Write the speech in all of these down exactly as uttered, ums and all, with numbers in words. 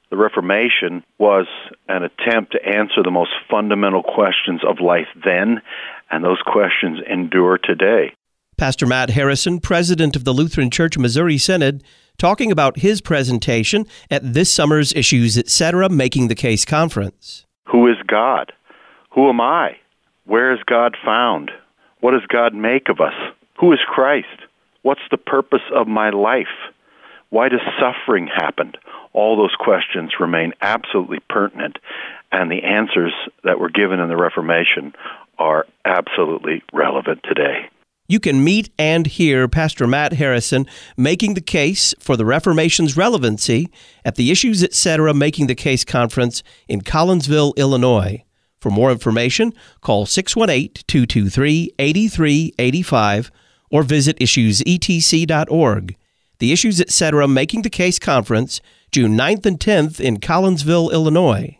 The Reformation was an attempt to answer the most fundamental questions of life then, and those questions endure today. Pastor Matt Harrison, president of the Lutheran Church Missouri Synod, talking about his presentation at this summer's Issues Etc. Making the Case Conference. Who is God? Who am I? Where is God found? What does God make of us? Who is Christ? What's the purpose of my life? Why does suffering happen? All those questions remain absolutely pertinent, and the answers that were given in the Reformation are absolutely relevant today. You can meet and hear Pastor Matt Harrison making the case for the Reformation's relevancy at the Issues Etc. Making the Case Conference in Collinsville, Illinois. For more information, call six one eight, two two three, eight three eight five or visit issues e t c dot org. The Issues Etc. Making the Case Conference, June ninth and tenth in Collinsville, Illinois.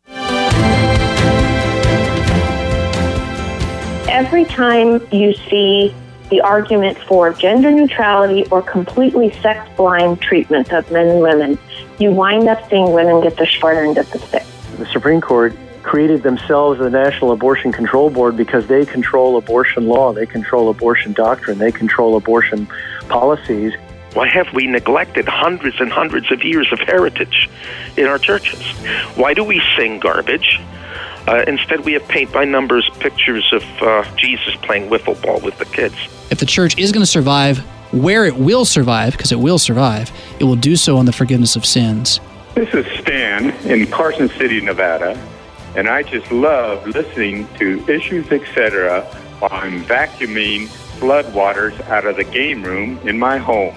Every time you see the argument for gender neutrality or completely sex-blind treatment of men and women, you wind up seeing women get the short end of the stick. The Supreme Court created themselves the National Abortion Control Board because they control abortion law, they control abortion doctrine, they control abortion policies. Why have we neglected hundreds and hundreds of years of heritage in our churches? Why do we sing garbage? Uh, instead, we have paint-by-numbers pictures of uh, Jesus playing wiffle ball with the kids. If the church is going to survive, where it will survive, because it will survive, it will do so on the forgiveness of sins. This is Stan in Carson City, Nevada, and I just love listening to Issues Etc. on vacuuming floodwaters out of the game room in my home.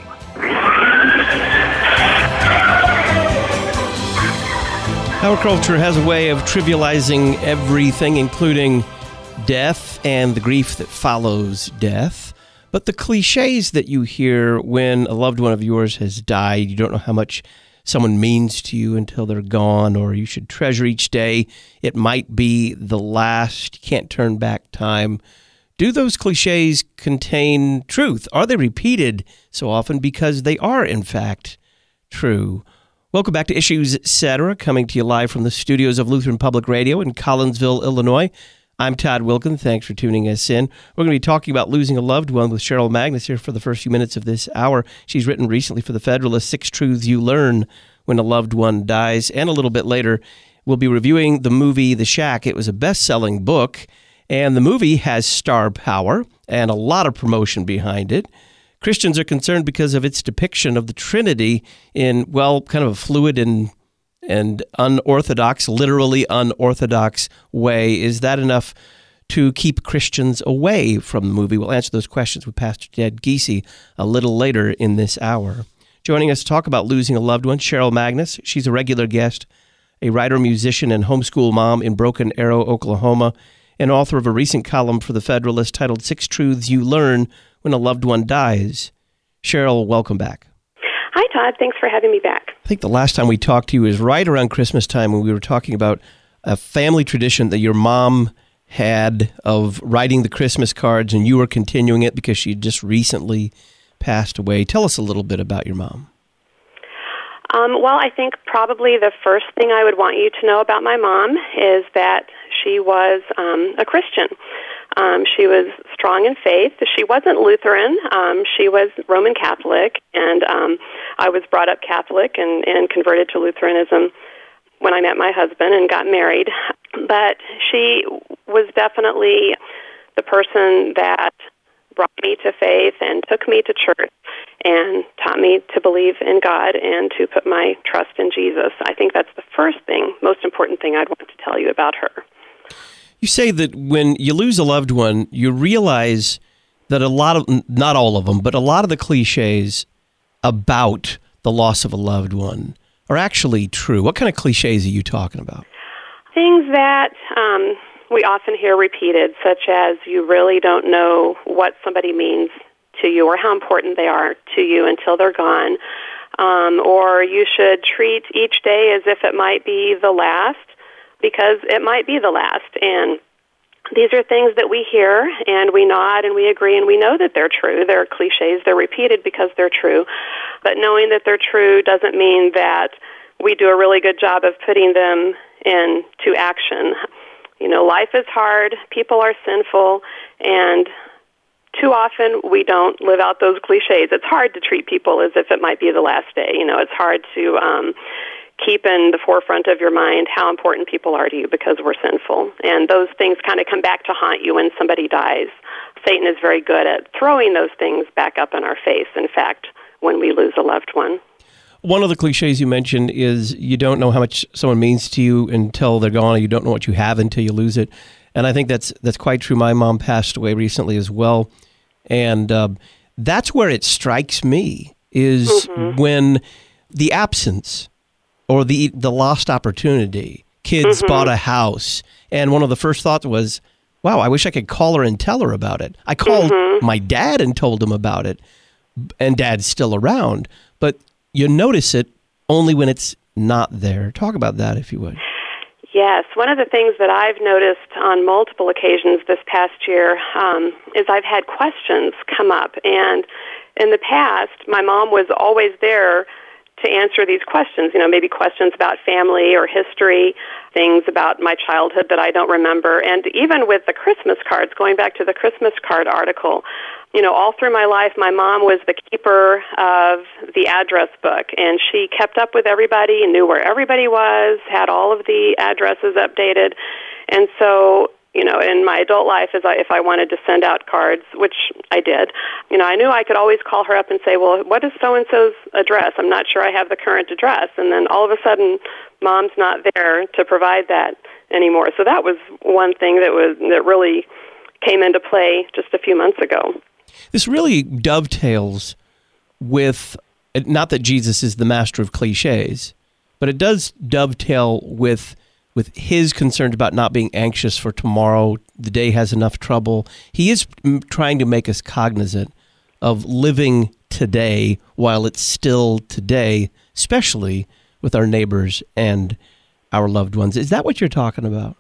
Our culture has a way of trivializing everything, including death and the grief that follows death. But the cliches that you hear when a loved one of yours has died, you don't know how much someone means to you until they're gone, or you should treasure each day. It might be the last. You can't turn back time. Do those cliches contain truth? Are they repeated so often because they are, in fact, true? Welcome back to Issues Etc., coming to you live from the studios of Lutheran Public Radio in Collinsville, Illinois. I'm Todd Wilkin. Thanks for tuning us in. We're going to be talking about losing a loved one with Cheryl Magnus here for the first few minutes of this hour. She's written recently for The Federalist, Six Truths You Learn When a Loved One Dies. And a little bit later, we'll be reviewing the movie The Shack. It was a best-selling book, and the movie has star power and a lot of promotion behind it. Christians are concerned because of its depiction of the Trinity in, well, kind of a fluid and and unorthodox, literally unorthodox way. Is that enough to keep Christians away from the movie? We'll answer those questions with Pastor Ted Giese a little later in this hour. Joining us to talk about losing a loved one, Cheryl Magnus. She's a regular guest, a writer, musician, and homeschool mom in Broken Arrow, Oklahoma, and author of a recent column for The Federalist titled Six Truths You Learn When a Loved One Dies. Cheryl, welcome back. Hi, Todd. Thanks for having me back. I think the last time we talked to you was right around Christmas time when we were talking about a family tradition that your mom had of writing the Christmas cards, and you were continuing it because she just recently passed away. Tell us a little bit about your mom. Um, well, I think probably the first thing I would want you to know about my mom is that she was um, a Christian. Um, she was strong in faith. She wasn't Lutheran. Um, she was Roman Catholic, and um, I was brought up Catholic and, and converted to Lutheranism when I met my husband and got married. But she was definitely the person that brought me to faith and took me to church and taught me to believe in God and to put my trust in Jesus. I think that's the first thing, most important thing I'd want to tell you about her. You say that when you lose a loved one, you realize that a lot of, not all of them, but a lot of the cliches about the loss of a loved one are actually true. What kind of cliches are you talking about? Things that um, we often hear repeated, such as you really don't know what somebody means to you or how important they are to you until they're gone, um, or you should treat each day as if it might be the last, because it might be the last. And these are things that we hear, and we nod, and we agree, and we know that they're true. They're cliches. They're repeated because they're true. But knowing that they're true doesn't mean that we do a really good job of putting them into action. You know, life is hard, people are sinful, and too often we don't live out those cliches. It's hard to treat people as if it might be the last day. You know, it's hard to um, keep in the forefront of your mind how important people are to you because we're sinful. And those things kind of come back to haunt you when somebody dies. Satan is very good at throwing those things back up in our face, in fact, when we lose a loved one. One of the cliches you mentioned is you don't know how much someone means to you until they're gone, and you don't know what you have until you lose it. And I think that's that's quite true. My mom passed away recently as well. And uh, that's where it strikes me, is mm-hmm. when the absence or the the lost opportunity, kids mm-hmm. bought a house, and one of the first thoughts was, wow, I wish I could call her and tell her about it. I called mm-hmm. my dad and told him about it, and Dad's still around. But you notice it only when it's not there. Talk about that, if you would. Yes, one of the things that I've noticed on multiple occasions this past year um, is I've had questions come up. And in the past, my mom was always there to answer these questions, you know, maybe questions about family or history, things about my childhood that I don't remember. And even with the Christmas cards, going back to the Christmas card article, you know, all through my life, my mom was the keeper of the address book, and she kept up with everybody and knew where everybody was, had all of the addresses updated. And so, you know, in my adult life, as I, if I wanted to send out cards, which I did, you know, I knew I could always call her up and say, well, what is so-and-so's address? I'm not sure I have the current address. And then all of a sudden, Mom's not there to provide that anymore. So that was one thing that was that really came into play just a few months ago. This really dovetails with, not that Jesus is the master of cliches, but it does dovetail with with his concerns about not being anxious for tomorrow. The day has enough trouble. He is trying to make us cognizant of living today while it's still today, especially with our neighbors and our loved ones. Is that what you're talking about?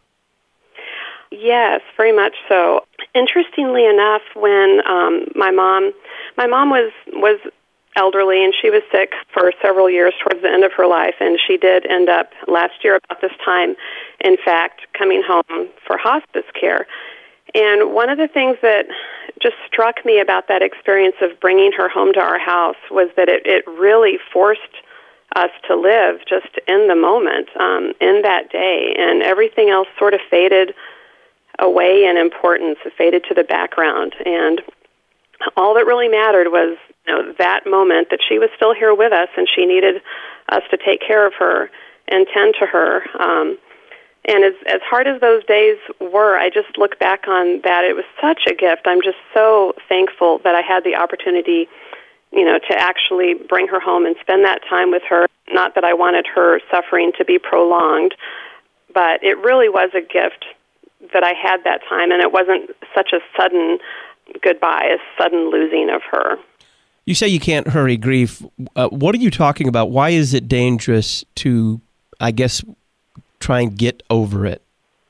Yes, very much so. Interestingly enough, when um, my mom, my mom was was elderly, and she was sick for several years towards the end of her life, and she did end up last year about this time, in fact, coming home for hospice care. And one of the things that just struck me about that experience of bringing her home to our house was that it, it really forced us to live just in the moment, um, in that day, and everything else sort of faded away in importance. It faded to the background, and all that really mattered was, you know, that moment that she was still here with us, and she needed us to take care of her and tend to her. Um, and as as hard as those days were, I just look back on that. It was such a gift. I'm just so thankful that I had the opportunity, you know, to actually bring her home and spend that time with her. Not that I wanted her suffering to be prolonged, but it really was a gift that I had that time, and it wasn't such a sudden goodbye, a sudden losing of her. You say you can't hurry grief. Uh, what are you talking about? Why is it dangerous to, I guess, try and get over it?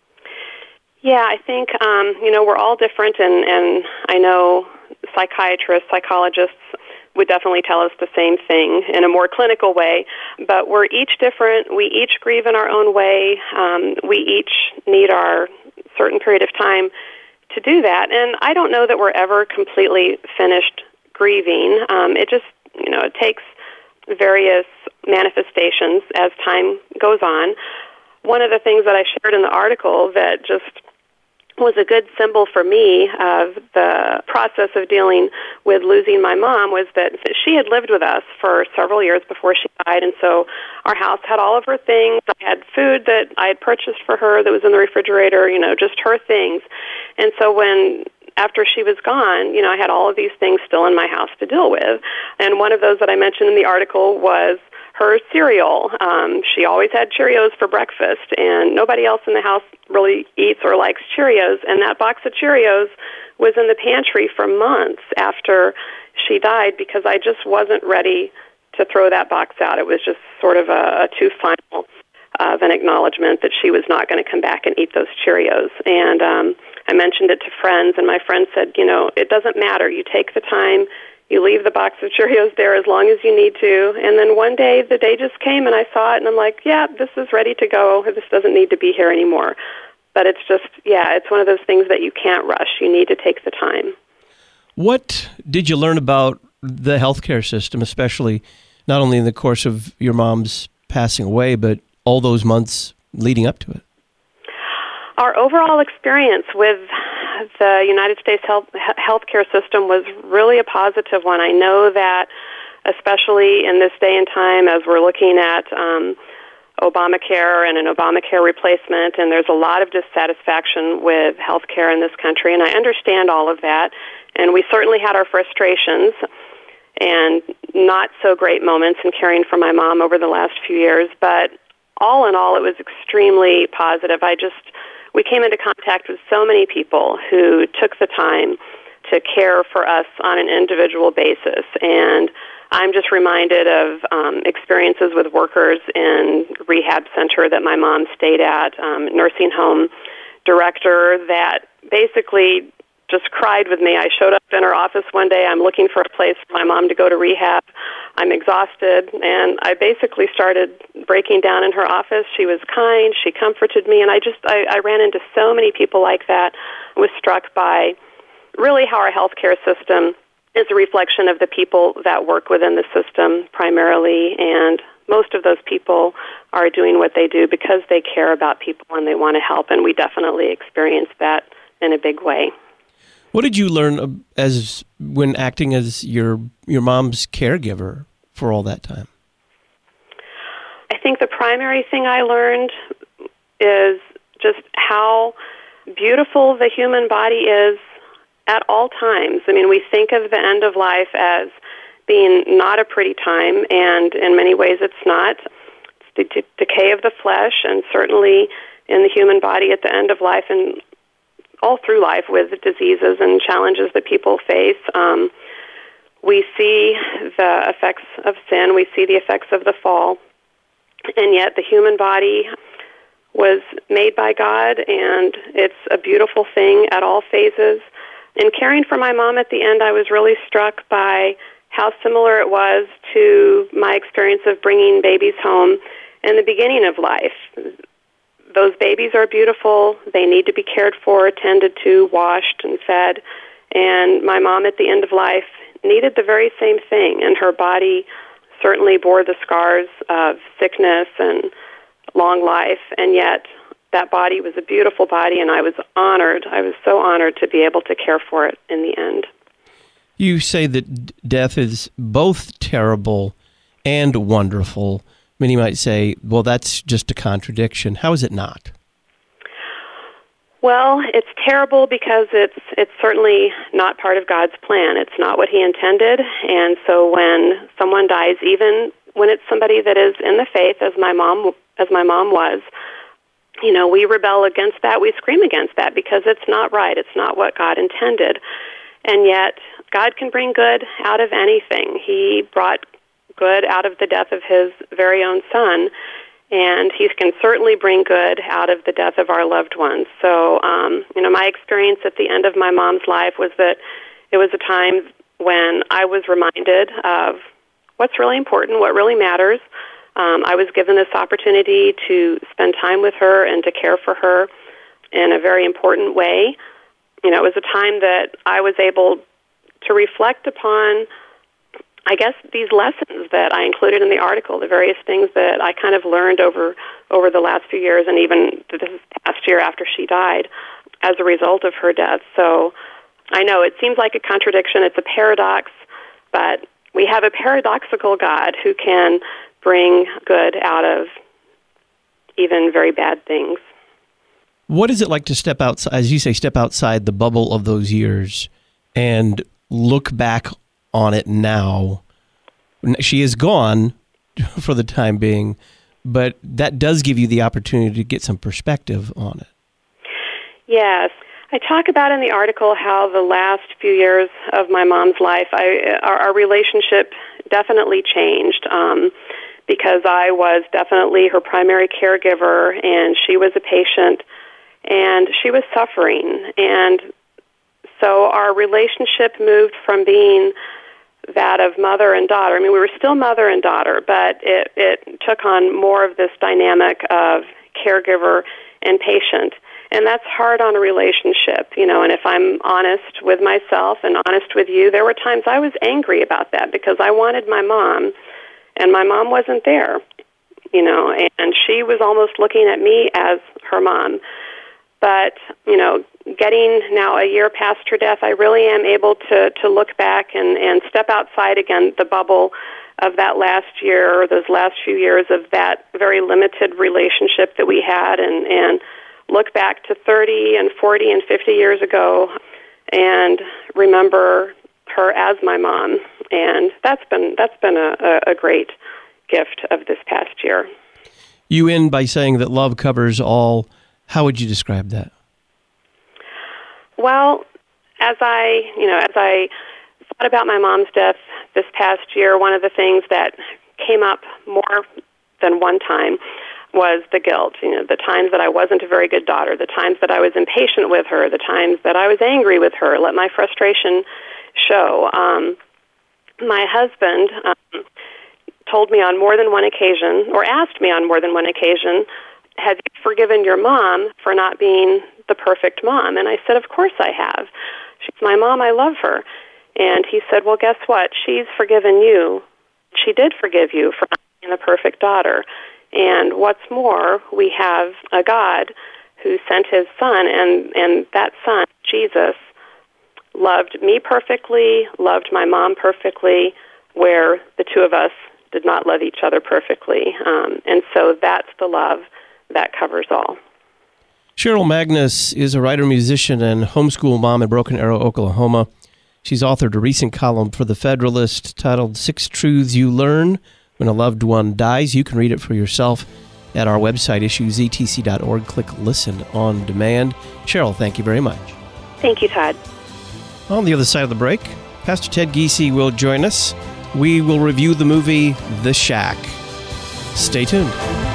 Yeah, I think, um, you know, we're all different, and, and I know psychiatrists, psychologists would definitely tell us the same thing in a more clinical way, but we're each different. We each grieve in our own way. Um, we each need our certain period of time to do that, and I don't know that we're ever completely finished grieving. Um, it just, you know, it takes various manifestations as time goes on. One of the things that I shared in the article that just was a good symbol for me of the process of dealing with losing my mom was that she had lived with us for several years before she died, and so our house had all of her things. I had food that I had purchased for her that was in the refrigerator, you know, just her things. And so when after she was gone, you know, I had all of these things still in my house to deal with. And one of those that I mentioned in the article was her cereal. Um, she always had Cheerios for breakfast, and nobody else in the house really eats or likes Cheerios. And that box of Cheerios was in the pantry for months after she died because I just wasn't ready to throw that box out. It was just sort of a, a too final of an acknowledgement that she was not going to come back and eat those Cheerios. And um, I mentioned it to friends, and my friend said, you know, it doesn't matter. You take the time, You leave the box of Cheerios there as long as you need to. And then one day, the day just came and I saw it and I'm like, yeah, this is ready to go. This doesn't need to be here anymore. But it's just, yeah, it's one of those things that you can't rush. You need to take the time. What did you learn about the healthcare system, especially not only in the course of your mom's passing away, but all those months leading up to it? Our overall experience with the United States health healthcare system was really a positive one. I know that, especially in this day and time, as we're looking at um, Obamacare and an Obamacare replacement, and there's a lot of dissatisfaction with healthcare in this country, and I understand all of that. And we certainly had our frustrations and not so great moments in caring for my mom over the last few years, but all in all, it was extremely positive. I just We came into contact with so many people who took the time to care for us on an individual basis. And I'm just reminded of um, experiences with workers in rehab center that my mom stayed at, um, nursing home director that basically just cried with me. I showed up in her office one day. I'm looking for a place for my mom to go to rehab. I'm exhausted, and I basically started breaking down in her office. She was kind. She comforted me, and I just I, I ran into so many people like that. I was struck by really how our healthcare system is a reflection of the people that work within the system primarily, and most of those people are doing what they do because they care about people and they want to help, and we definitely experienced that in a big way. What did you learn as when acting as your your mom's caregiver for all that time? I think the primary thing I learned is just how beautiful the human body is at all times. I mean, we think of the end of life as being not a pretty time, and in many ways it's not. It's the de- decay of the flesh, and certainly in the human body at the end of life, and all through life with diseases and challenges that people face. Um, we see the effects of sin. We see the effects of the fall. And yet the human body was made by God, and it's a beautiful thing at all phases. In caring for my mom at the end, I was really struck by how similar it was to my experience of bringing babies home in the beginning of life. Those babies are beautiful. They need to be cared for, tended to, washed, and fed. And my mom at the end of life needed the very same thing, and her body certainly bore the scars of sickness and long life, and yet that body was a beautiful body, and I was honored. I was so honored to be able to care for it in the end. You say that death is both terrible and wonderful. Many might say, well, that's just a contradiction. How is it not? Well, it's terrible because it's it's certainly not part of God's plan. It's not what He intended. And so when someone dies, even when it's somebody that is in the faith, as my mom as my mom was, you know, we rebel against that. We scream against that because it's not right. It's not what God intended. And yet, God can bring good out of anything. He brought good out of the death of His very own Son, and He can certainly bring good out of the death of our loved ones. So, um, you know, my experience at the end of my mom's life was that it was a time when I was reminded of what's really important, what really matters. Um, I was given this opportunity to spend time with her and to care for her in a very important way. You know, it was a time that I was able to reflect upon, I guess, these lessons that I included in the article, the various things that I kind of learned over over the last few years, and even this past year after she died as a result of her death. So I know it seems like a contradiction, it's a paradox, but we have a paradoxical God who can bring good out of even very bad things. What is it like to step outside, as you say, step outside the bubble of those years and look back on it now? She is gone for the time being, but that does give you the opportunity to get some perspective on it. Yes. I talk about in the article how the last few years of my mom's life, I, our, our relationship definitely changed um, because I was definitely her primary caregiver, and she was a patient, and she was suffering. And so our relationship moved from being that of mother and daughter. I mean, we were still mother and daughter, but it, it took on more of this dynamic of caregiver and patient. And that's hard on a relationship, you know, and if I'm honest with myself and honest with you, there were times I was angry about that because I wanted my mom, and my mom wasn't there, you know, and she was almost looking at me as her mom. But, you know, getting now a year past her death, I really am able to, to look back and, and step outside again the bubble of that last year or those last few years of that very limited relationship that we had, and, and look back to thirty and forty and fifty years ago and remember her as my mom. And that's been that's been a, a great gift of this past year. You end by saying that love covers all. How would you describe that? Well, as I, you know, as I thought about my mom's death this past year, one of the things that came up more than one time was the guilt. You know, the times that I wasn't a very good daughter, the times that I was impatient with her, the times that I was angry with her, let my frustration show. Um, my husband um, told me on more than one occasion, or asked me on more than one occasion, have you forgiven your mom for not being the perfect mom? And I said, of course I have. She's my mom. I love her. And he said, well, guess what? She's forgiven you. She did forgive you for not being the perfect daughter. And what's more, we have a God who sent his son, and, and that son, Jesus, loved me perfectly, loved my mom perfectly, where the two of us did not love each other perfectly. Um, and so that's the love that covers all. Cheryl Magnus is a writer, musician, and homeschool mom in Broken Arrow, Oklahoma. She's authored a recent column for The Federalist titled Six Truths You Learn When a Loved One Dies. You can read it for yourself at our website, issues e t c dot org. Click Listen on Demand. Cheryl, thank you very much. Thank you, Todd. On the other side of the break, Pastor Ted Giese will join us. We will review the movie The Shack. Stay tuned.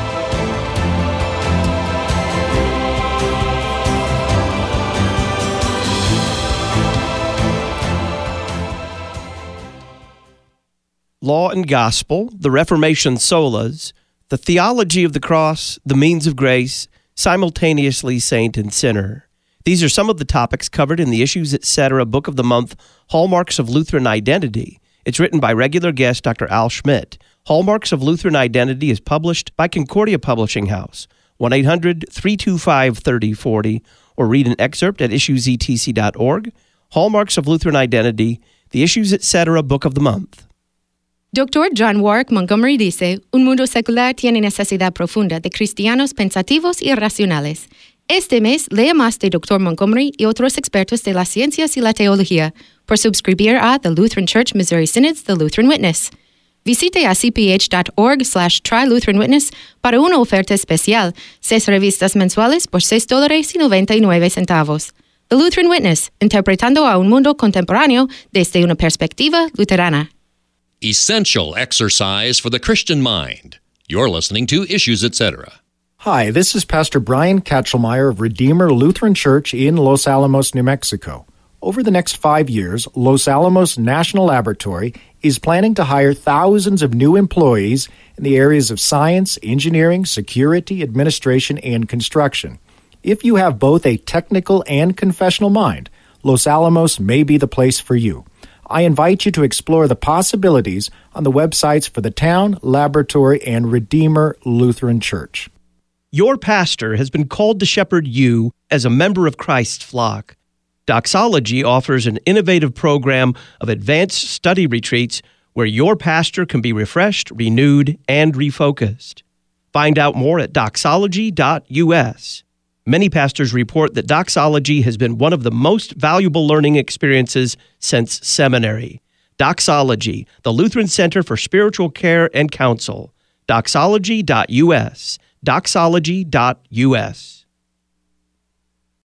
Law and Gospel, the Reformation Solas, the Theology of the Cross, the Means of Grace, simultaneously Saint and Sinner. These are some of the topics covered in the Issues Etc. Book of the Month, Hallmarks of Lutheran Identity. It's written by regular guest Doctor Al Schmidt. Hallmarks of Lutheran Identity is published by Concordia Publishing House, one eight hundred three two five three zero four zero, or read an excerpt at issues e t c dot org. Hallmarks of Lutheran Identity, the Issues Etc. Book of the Month. doctor John Warwick Montgomery dice, un mundo secular tiene necesidad profunda de cristianos pensativos y racionales. Este mes, lea más de doctor Montgomery y otros expertos de las ciencias y la teología por suscribir a The Lutheran Church Missouri Synod's The Lutheran Witness. Visite a c p h dot org slash try Lutheran Witness para una oferta especial, seis revistas mensuales por seis dólares y noventa y nueve centavos. The Lutheran Witness, interpretando a un mundo contemporáneo desde una perspectiva luterana. Essential exercise for the Christian mind. You're listening to Issues Etc. Hi, this is Pastor Brian Katchelmeyer of Redeemer Lutheran Church in Los Alamos, New Mexico. Over the next five years, Los Alamos National Laboratory is planning to hire thousands of new employees in the areas of science, engineering, security, administration, and construction. If you have both a technical and confessional mind, Los Alamos may be the place for you. I invite you to explore the possibilities on the websites for the town, laboratory, and Redeemer Lutheran Church. Your pastor has been called to shepherd you as a member of Christ's flock. Doxology offers an innovative program of advanced study retreats where your pastor can be refreshed, renewed, and refocused. Find out more at doxology dot u s. Many pastors report that doxology has been one of the most valuable learning experiences since seminary. Doxology, the Lutheran Center for Spiritual Care and Counsel. doxology dot u s. doxology dot u s.